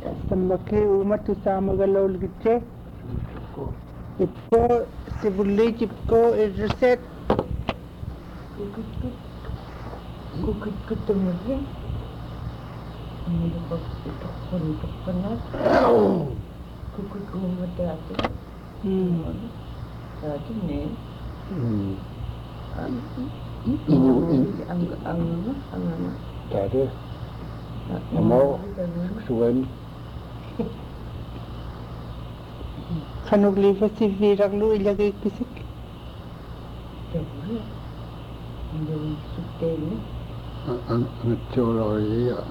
Tambaki uma tu samagalaw ligitse. Ipko sibuli chipko reset. Kukit temen. Ini lepas itu untuk penat. Kukit mati hati. Hati ni. Ang. Tadi, mau suwen. Kanug lifa si Virag lu ilagay kisik. Jadi, menjadi sutel ni. Ang teori ya,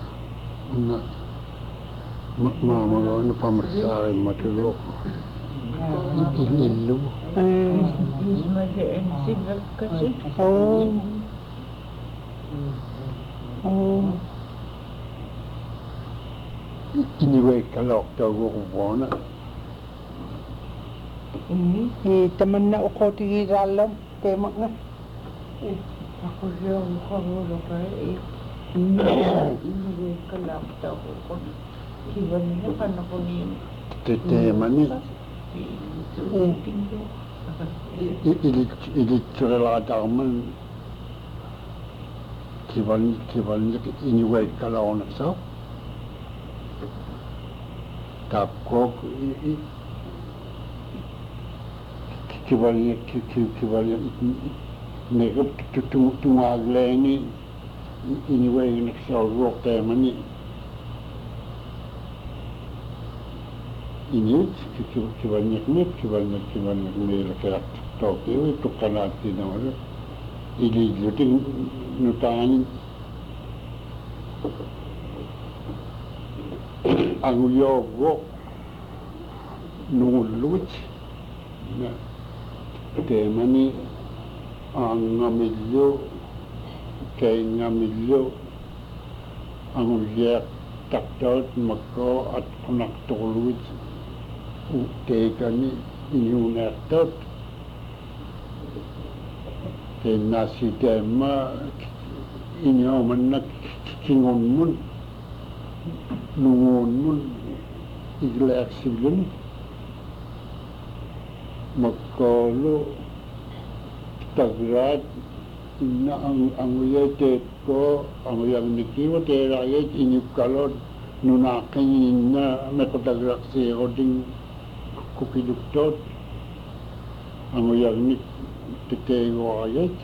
mama na pamasahe matulog. Inilu. Ismail sibak kasi. Iniwe kalok daw ko na. Teman na uko tigiralam. Tema nga. Ako yung kamulo kaya ini kalap daw ko. Iba niya pa na ko niya. Tema ni. Ilitsirelata man. Kiban iniwe kalok na sa. Tapko kibalnya nekap tungagle ini way nagsarok tayo man ini kibalnya nila kaya Tokyo itu kanati naman ililuting nutanin ang yogo nuluch na tema ni ang ngamilyo kay ngamilyo ang uyak taktot mako at kunaktuluch teka ni inyunertot kay nasi tema inyo man nakingon mun nungon mun iglaak siblun magkalo tagrat na ang uyete ko ang uyang nikiwa tera ayet inyukalot nunakin na makotagrak siya ding kukiduktot ang uyang nik titewa ayet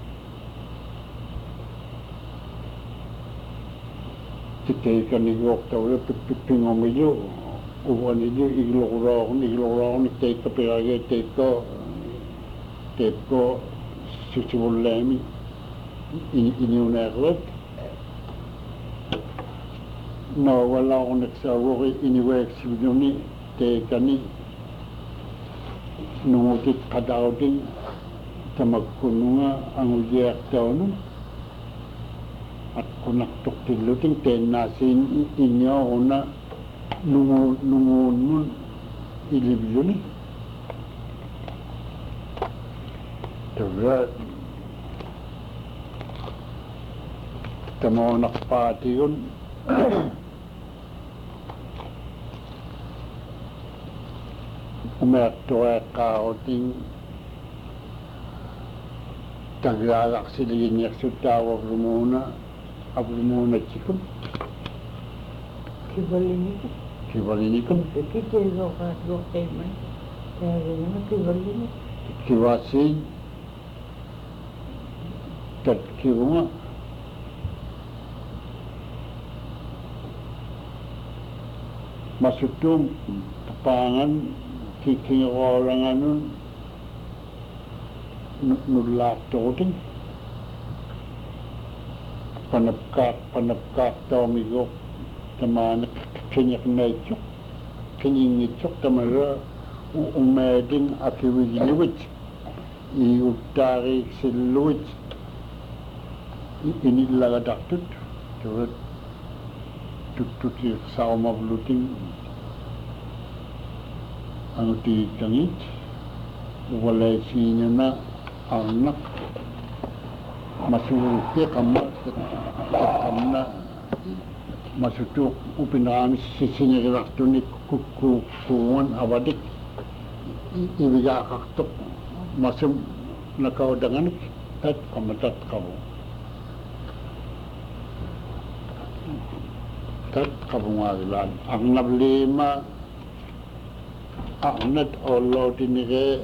titeka ni waktaw pipingomilyo uwan ini iglokron teka pirage teko susibulemi ini unerlet no wala ko nagsawari iniwek sibuni teka ni nungutit kadaw din tamagkununga ang uyak daw nun at kunaktok tiluting tenasin inyo una nungun nun ilibyo ni taga tamo nakpati yun umerto kauting tagalak siligin yak sutawa Abrumuna chikum. Kibalinikum. Kita lokat teman. Kaya kibalini. Kiwasi. Tat kiwunga. Masutum tapangan kikingorangan nun nulak toting. Panapkak tomigo tamana kinyak nechuk kinyingitsuk tamara umeding akiwiluwit iutari siluwit inilagadaktut turut tututi sama bluting ang tikangit walay sinyo na anak masurupi kama kamna masutuk upinami sinigilaktunik kukuan awadik ibigakaktok masum nakaudanganik tat kamatat kamu tat kabungagilan ang nablima anat Allah tinige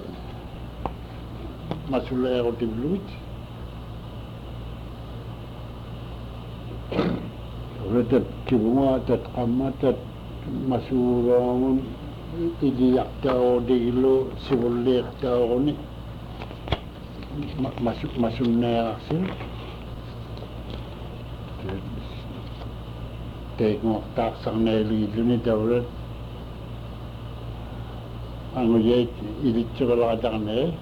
masulero tibluit Redet kibunga tat kamatat masurangun idiyak tao dilo sibulik tao ni masunaya sil tengok tak sang neli ni dawlet ang yet idik chakala dane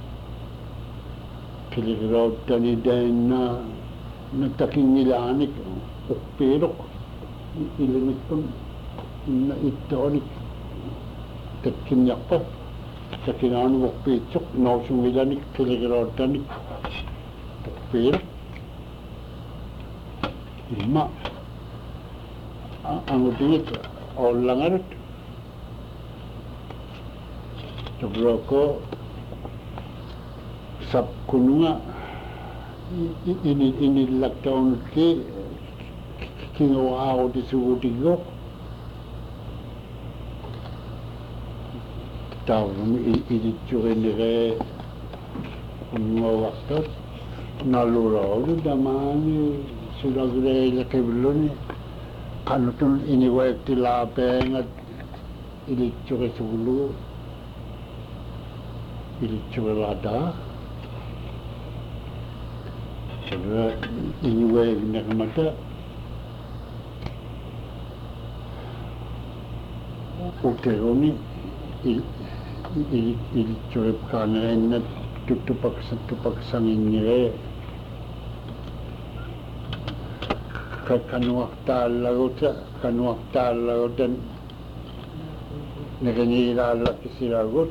kiligro tani dana nagtaking nilanik ukpirok ilimit pun na itonik takinyak pa takingan ukpitsok nausung ilanik kiligro tani ukpirok ima ang utingit olangarit coba ko sab kununga ini lockdown ke kingawa ako di suwutigo tao iditsure nire kununga waktot nalura ulo damani sulagre lakiblo ni kanutun iniwek tilapeng at iditsure sulo iditsure lada Saudara iniwek nakamata uteroni iditsure kanain na tutupak sangin nire kanuak talagot dan nakanilala kisiragot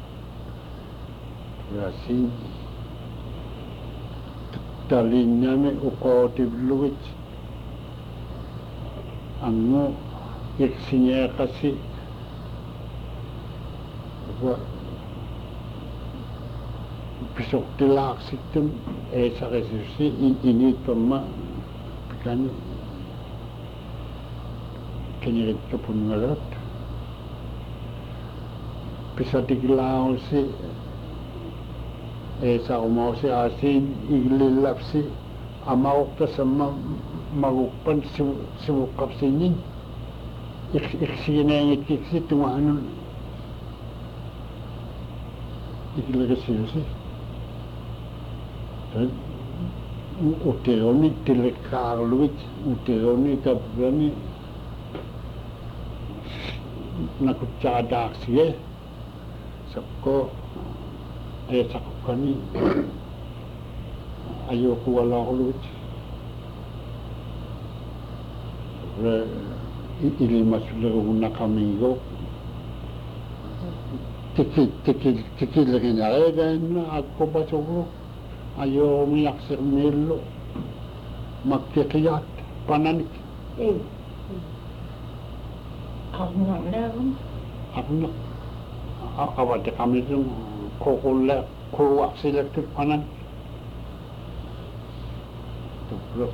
Yasin talinya ukoti bluwit ango iksinya kasi pisok tilak situm sa kasi ini pama kan kinirit kapun ngarat bisa digilaw si sa umau si asin iglilap si amaw ka sa magukpan siwukap sinin iksinengit kiksi tumahanon ikilaga siyo si utironi tilekarluit utironi kapgani nakutsadak siya sabko sakukani ayoko wala ko luit ilimas na kamigo tikil lagi na dan ako basog ayo miyak sa milo magkikiyat pananik Ako na awat kami yung kukulak kuwak sila panan tuplo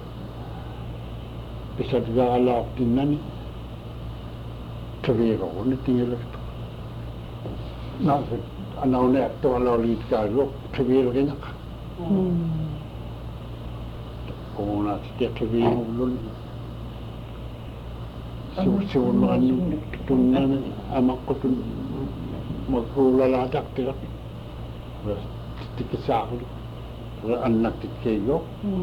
bisa galak tinan kawiro ko ni tingil na anaw na to alolit kago kawiro kinak kung na siya kawiro ulun siwulan tunan amak ko tun magkulaladak tirak tikisakul anak tikayo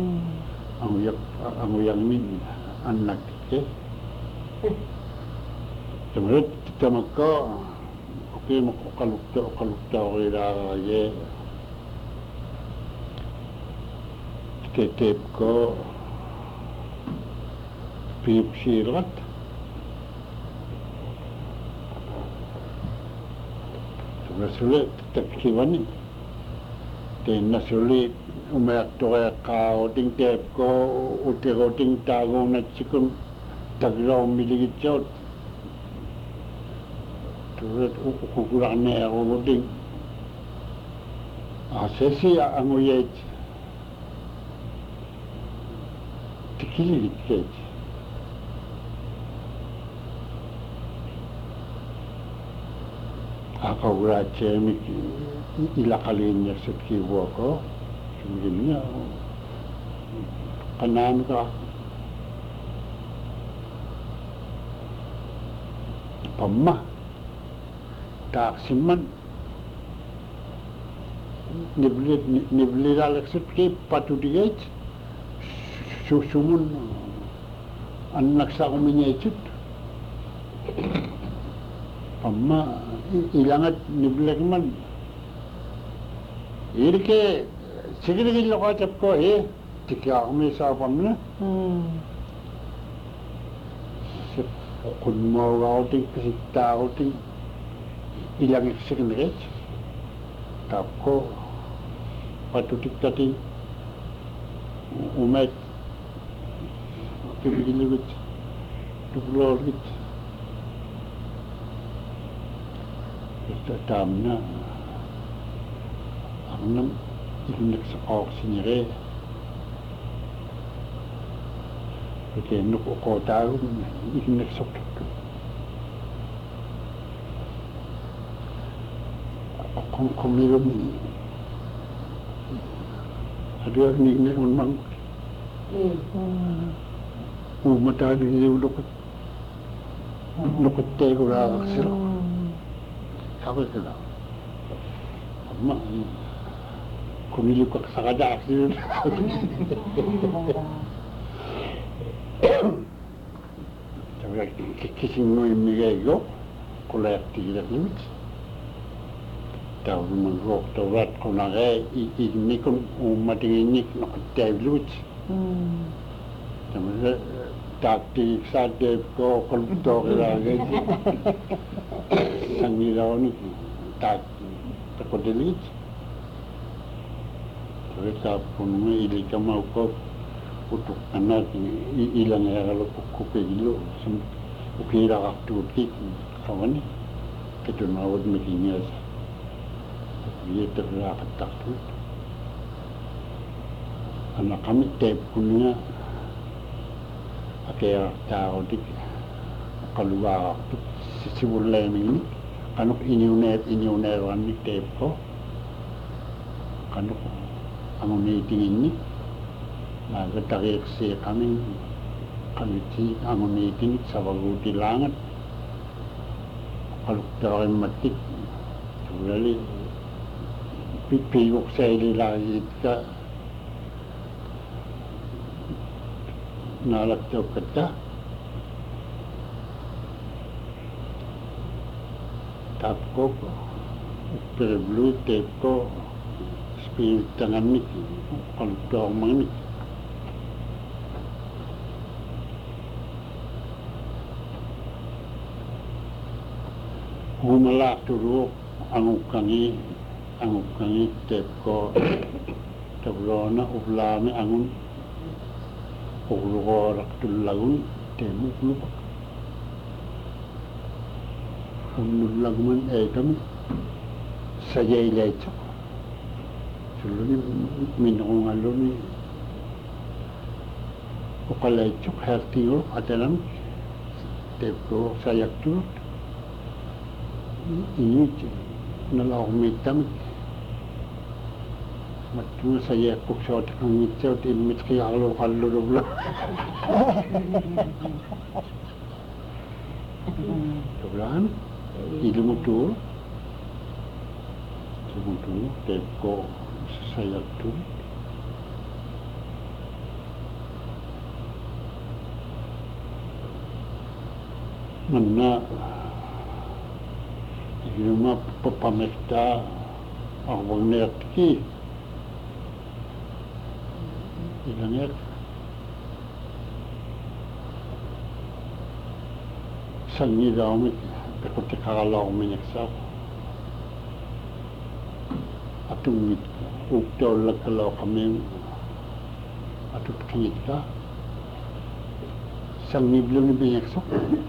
ang uyang min anak tikay Sebenarnya kita maka okay makukalukta ko ilaraye tetep ko pip sirat Nasulit takkiwani ten nasulit umayakto kaya kao ting tep ko utiro ting tagong na chikun tagraw miligit turut ukukuran na ako ding sesi ang uyet tikiligit ket akawra chemik ilakalin niya sa kibo ko sumigin niya kanan ka pamma taksiman niblit alaksip ke patudigait susumun anak sa kuminyaitit pamma ilangat niblik man irke sigirigil ko chap ko tikya kami sa pamna kun mo routing kasi routing ilang second tapko patutik tadi umat kebigilibit dublorit ito tamna ang ilunak sa oxinire Porque no cortaram e não é só comigo ada ni memang mata dia udah teh udah sih apa itu lah mak comigo kok sakada sih kising mo yung migay kolekti limit taw mag-rock tawat ko na kaya inikon umatinginik na kutayb limit tamasa taktik sa deb ko kalbuto kilagay sang nilaw ni takot limit kaya tapon mo ilika mo ko untuk anak ilang ya kalau kupegilo ukira aktuti kawan itu nawad mekinya dia terlalu takut anak kami tep punya akhir tahu dik keluar si bulan ini kanuk ini uner wani tep ko kanuk amun ini nagatarik siya kami amunitin sa waguti langat kaluktarin matik sulali pipigok sa ililahit ka nalaktaw kata tap ko pereblu tep ko spirit tangan ni kaluktaw mangit Humalak dulu angukangi tep ko tabrona ublami angun uglugorak tulagun temu lupa unulagman kami sajay lecho suluni minungal ni ukalecho hertigo atelam tep ko sayak turut ini nalau mitam matu saya kuksot kang mitso timit kaya kalau dulu Tuhan ilmu tu teko saya tu mana Yuma pamesta ang nerki ilanger sangi daumit bekote kagalaw minyaksak atung ukto lagkalaw kami atut kanyit ka Sangiblong ni bingekso.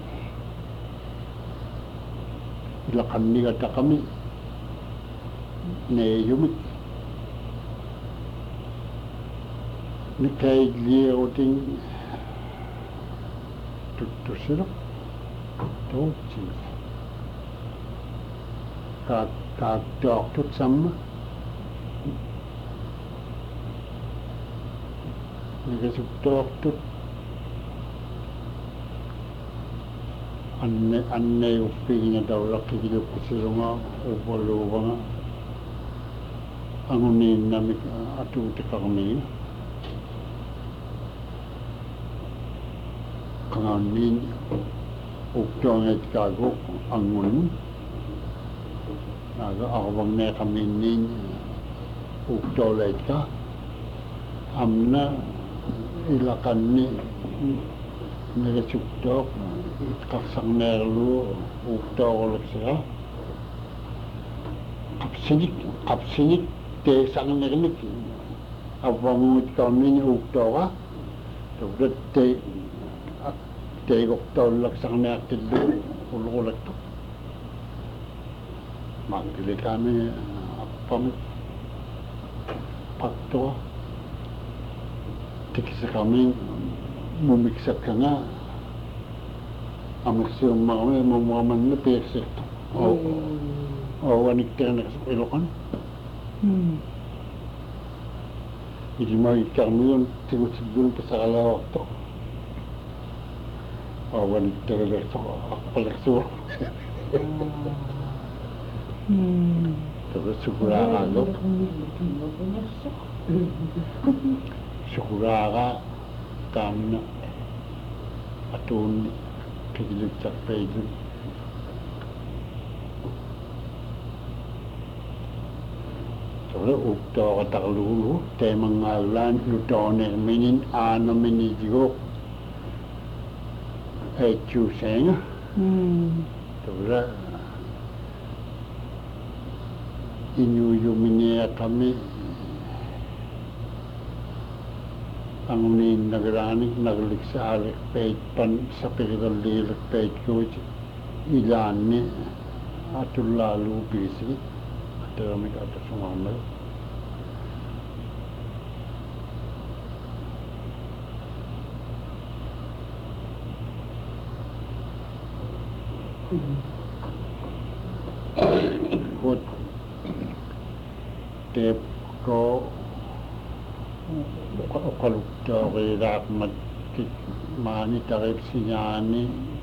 Ilakan ni kata kami ne yumik ni kay liye oting tutusiro to ching ka dok tut sama ni kasuk dok tut anne upinya daulak kikilip kusirunga ubang angunin namik atu tikakami kanganin ukjong et kagok angun naga awang ne kaminin ukjolet ka amna ilakan ni nagasukdok kaksang nerlu ukjolek siya kapsinik te sang nerlik awang kamin ukjoka tudat te uktolek sang nertilu ululek to magli kami pamit pakto tikisa kami mumiksak ka nga amasyung mga mamaman na pesek o wanik tayo na sa Ilocan hindi makikita mo yun siguro pa sa kalawak to o wanik tayo na sa palakso terus Sukuraga tamna atun kikilip sa pejun so ukto kataklulu temang ngalan lutone minin ano minijigok echu senga terus inyuyu minia kami angunin nagranik naglik sa alik peit pan sa pikitalilak peit kuj ilan ni atul lalu bisi at kami kata sumamal Kut tep ko kaluk dari rahmat mani tarif sinyani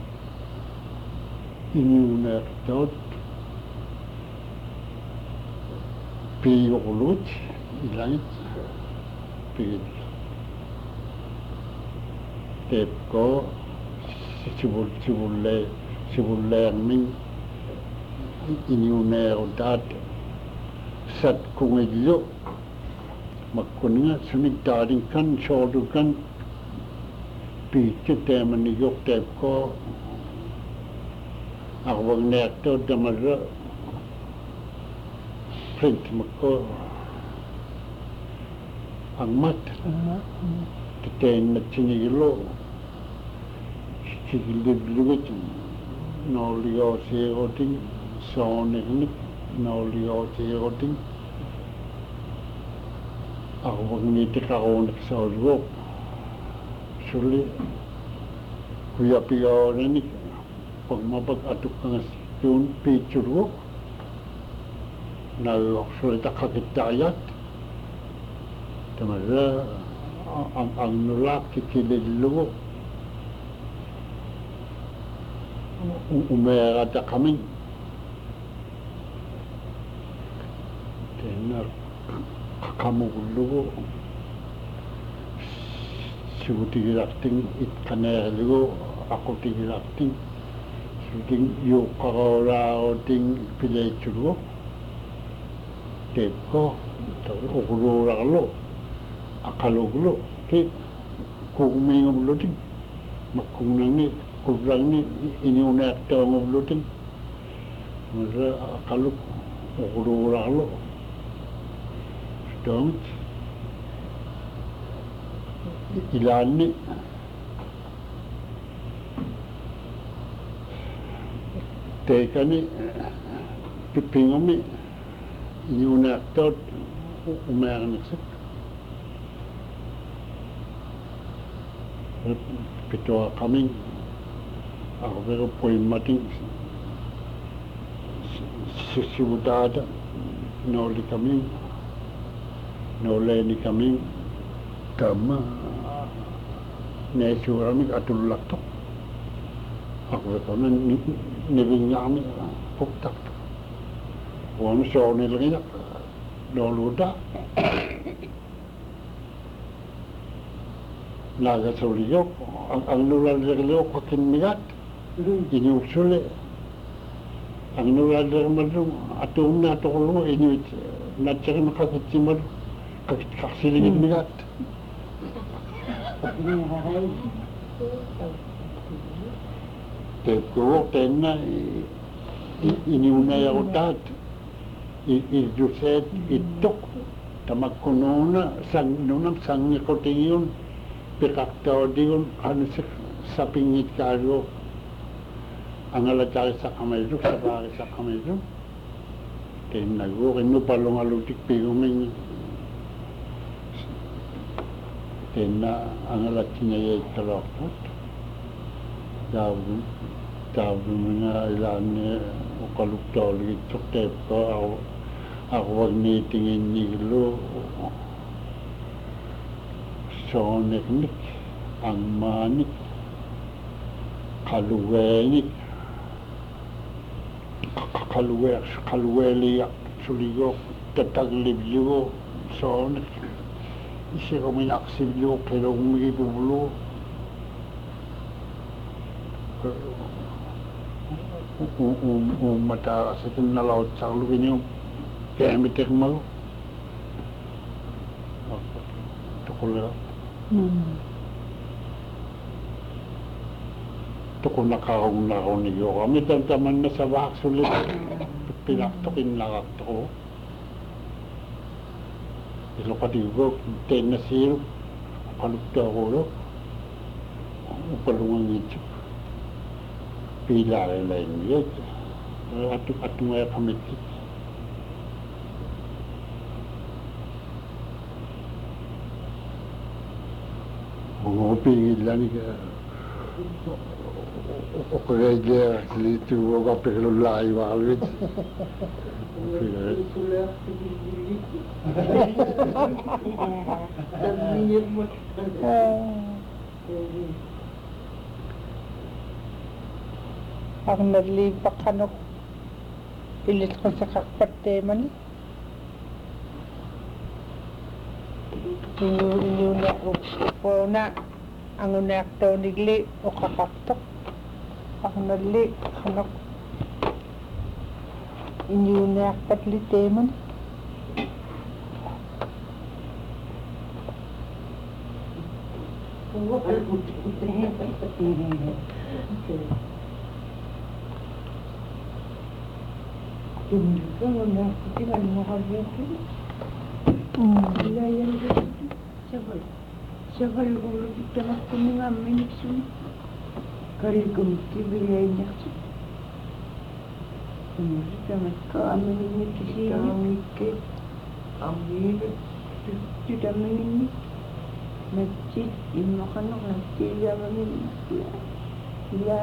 ini unek tot piyulut ilangit piyut tep ko sibulle min ini unek dat sat kungilyo magkuninga sunig daring kan sodukan picit teman niyok tep ko akwag nekto damara print magko ang mat titen na sinigilo sigilibligit noliyo siyoting soniknik noliyo siyoting ako magnitik ako nagsaulog suli kuya piyaw na ni pag mapag-atok ka nga yun picture ko na sulit kakitayat tamara ang nulak kikililo umerata kami tenar kamugulo sigo tigilakting itkaneligo ako tigilakting suting yung kakawala ting pilechulo tep ko ukulura kalo akalugulo ki kukumingom luting makunang ni kukurang ni iniunak tawang luting masa akaluk ukulura kalo don't ilan ni Teikani pipingomi iunaqtaut umearniqsik pitoa coming arvero poimating sisiudada noli coming noleni coming kama nesuramik atulakto arvero kona nivinyami puktak wan soni lagi doluda naga soliyo ang nulaliyo kakin migat inyusule ang nulaliyo malung atuna tokolo inyut natsak makakitsimad kaksiligid migat tepko tenna inyuna yaotat iduset itok tamakkununa nunam sangikotingyun pikaktaodigun hanusik sapingit karo ang alatari sa kamaydo sa pari sa kamaydo tennago kinu palungalutik piguming tenna ang alatinayay kalokot Tabi mga ilan o kaluktolig itok ko ako wag nitingin nilo sonik ang manik kaluwenik kaluweli suligo tataglibyo sonik isi ko minaksibyo pero umigibulo mata sa tinalaw sa lukin yung kemitik mo tukula tukul nakahong niyo kami tantaman na sa baksulit pinaktokin nakakto ko ilo katigo ten na siro kalukta ko lo upalungan ito pila lain niya atung ay kamikit pingin lang o kaya dia itu gua perlu lai walit Ako nalipak ano pilit ko sa kakpate man inyo na po na ang unak daw nigli o kakaptok ako nali anak inyo na patlite man Tunjukkan udah tinggal mau itu. Iya yang siapa kalau kita makan mengamen sih. Kali kumti bilainya sih. Kita makan amen ini sih. Kami ambil tidak ini. Masjid ini makan nanti dia amen dia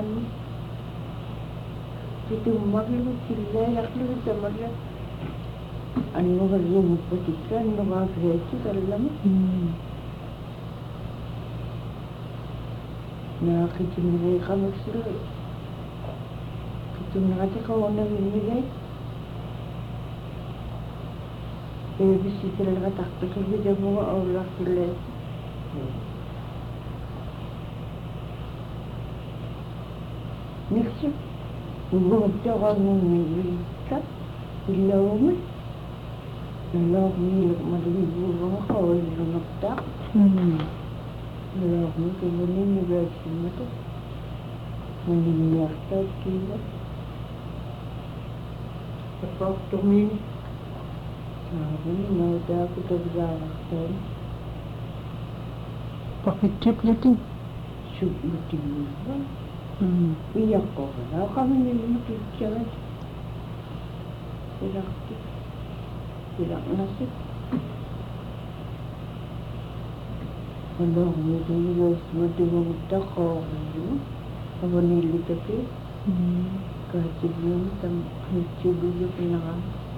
itu makin kecil ya kalau kita makan anu kalau yang petikan nama kreasi kalau lama nah kecil mereka maksud itu nanti kalau orang ini bisa terlihat tak terlihat semua Allah terlihat next Bumagtawa ng milikat, ilaw mo. Nalaw mo madaligo mga kawal na nagtak. Nalaw mo kaya ninigasin mo ito. Maniniyakta kila. Kapag sabi ni Nauda ko tagbaktan. Bakit trip natin? Subutin mo ba? Piakkoa kami nilimutitsavat. Pilakti. Pilaknasi. Kalau aku itu seperti wanita kau itu, apa nilai tapi kajian tam kajian dulu pernah.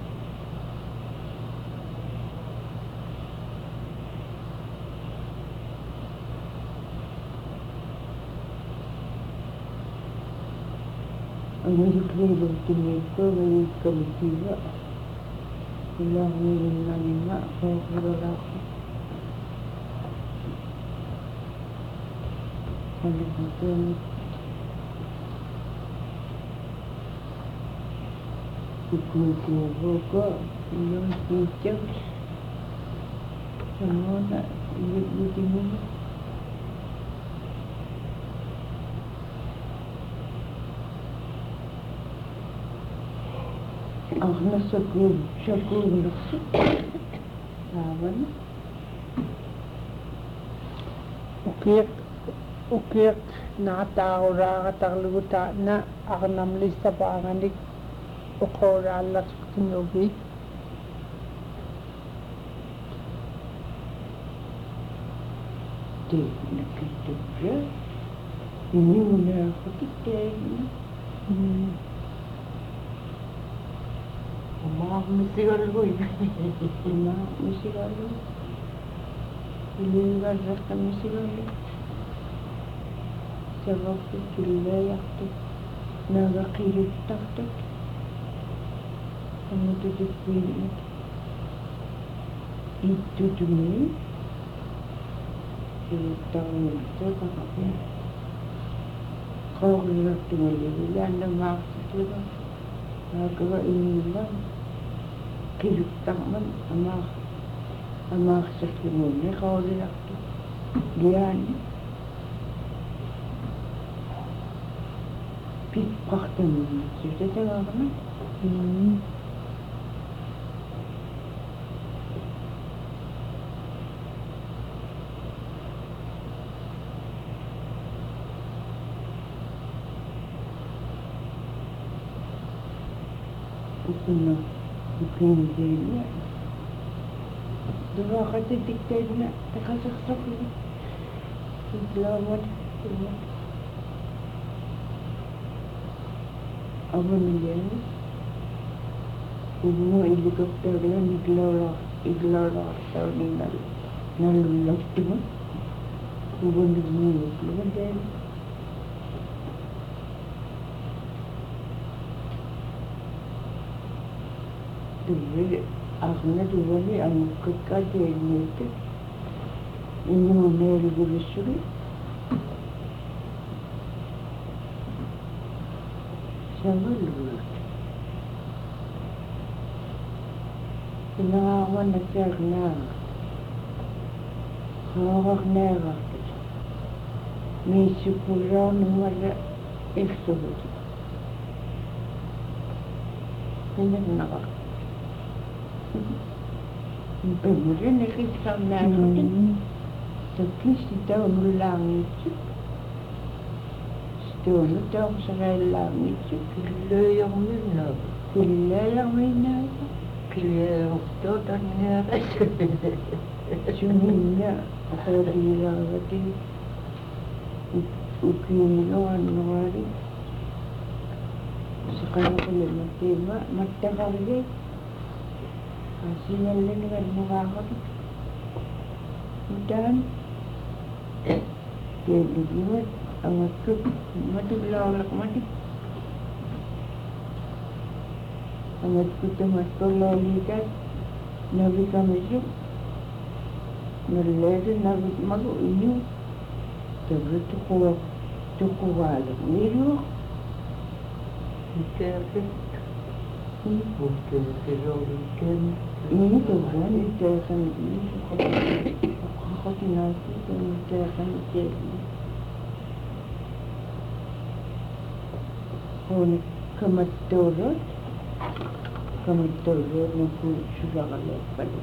Ang hilig tingin ko may kalitiba. Wala akong nanima ko kilala ko. Ano ba ito? Ikukubo ko. Yung teacher. Ano na, ilig mo. Ang nasa group, siya group nasa laban. Ukik nakatao ra katakluta na ako namlis sa panganik ukoralas kinubi. Di nakita siya. Hindi mo na ako kitay. Umak misigal ko eh. Umak misigal ko. Iligal rasa misigal ko. Sabab ko kililayak ko. Nagakilip taktak. Kamu tutup pilih. Itu demi. Tahun itu kakaknya. Kalau lihat tinggal anda maksud itu. Nagawa inilang. Kilutang man amak sa kinuni kau dilakto diyan pipak temen kita tengah kan Upuna bukan dia. Dua kata diktai na takasaksak ini. Selamat. Apa ni? Ubu helikopter na iglara tahun ini nalulak tu. Ubu ni luar dia. Dulu akhirnya dulu ni ang kekal itu ini mana lebih sulit. Sama dulu. Pinahawan na siya na hawak na raket. May sipuraw na wala eksobot. Pinagnakas. Kemudian kita melakukan tapi kita ulang itu setelah kita ulang itu kita yang mana kita yang itu dan yang cuma kalau dia berarti ukiran orang sekarang kalau mata kali Sinyal ni kan mengangkat, dan jadi buat amat tu mati belak mati, amat tu mati lalu kan, nabi kami tu, nelayan nabi malu ini, tapi tu kuat ni lu, kita ini tu kan itu kan ini aku tinasi tu itu kan itu oh kemetorot nak sudah kalau pada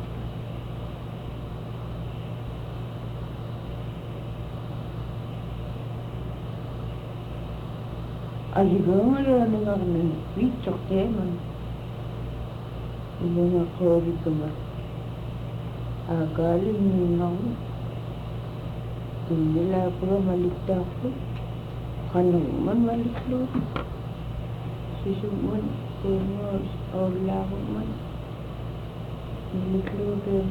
Aligang ala nga ng pichok teman. Iba nga kori ka ba? Agaling ninang. Nila pura malikta ko. Kanong man maliklo. Sisuman, senior, or lako man. Maliklo rin.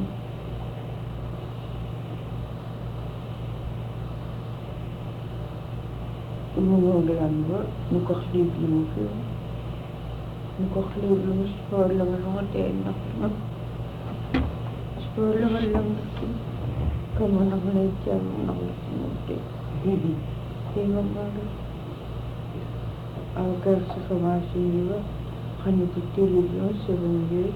Umungagalan ba? Nakaklib lang ko. Nakaklib lang. Spar lang ang tenak na. Spar lang ko. Kama nakalagyan ng nakuti. Tingnan ba? Agar sa kamasi ba? Kanipitilig lang sa bangyay.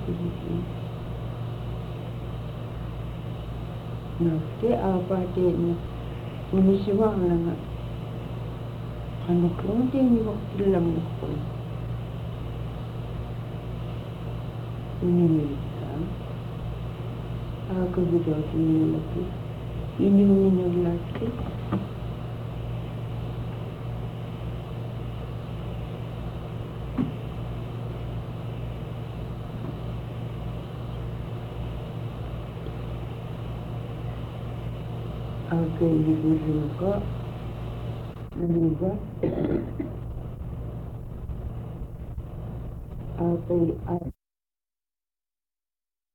Nakti, apate na. Unisiwang lang nga. Kanok lang din yung wakil lang ako. Inimig ka. Aga bidaw tinilagi. Inimig naglaki. Aga ilibulin ka. Nalibat. Agay